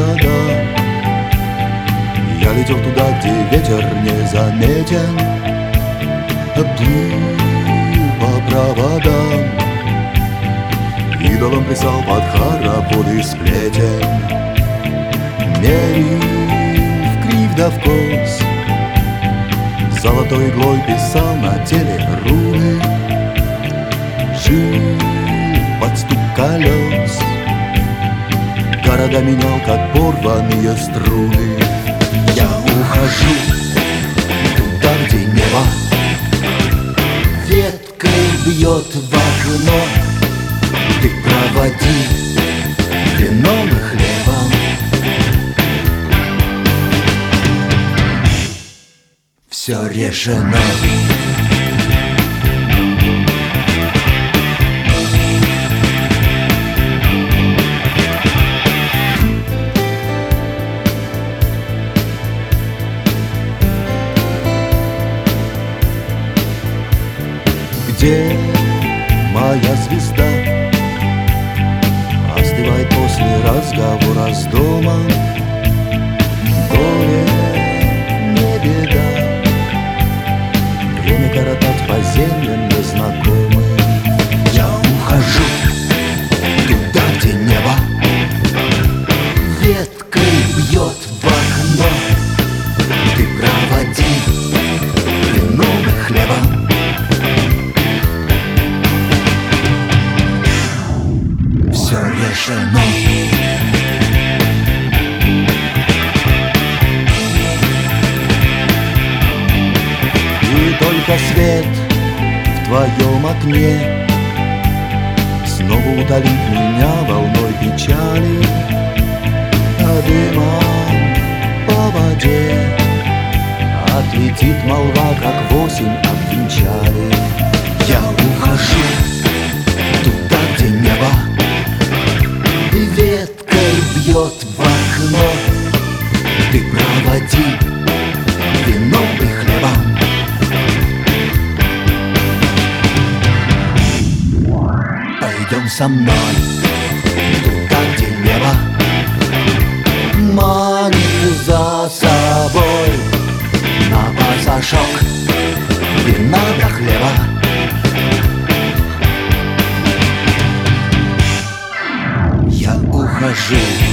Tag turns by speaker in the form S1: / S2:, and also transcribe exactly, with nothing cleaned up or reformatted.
S1: города. Я летел туда, где ветер не заметен, плыл по проводам, идолом плясал под хороводы сплетен, мерил вкривь да вкос, золотой иглой писал на теле руны, жил под стук колес, города менял, как порванные струны. Я ухожу туда, где небо веткой бьет в окно. Ты проводи вином и хлебом, все решено. Где моя звезда остывает после разговора с домом? Горе не беда, время коротать по землям незнакомым. Я ухожу туда, где небо веткой бьет в окно. Ты проводи вином и хлебом, все решено. И только свет в твоем окне снова утолит меня волной печали, а дымом по воде отлетит молва, как в осень обвенчали. Я ухожу туда, где небо веткой бьет в окно. Ты проводи вином и хлебом, пойдем со мной туда, где небо манит за собой, на пасашок вина до хлеба. Я ухожу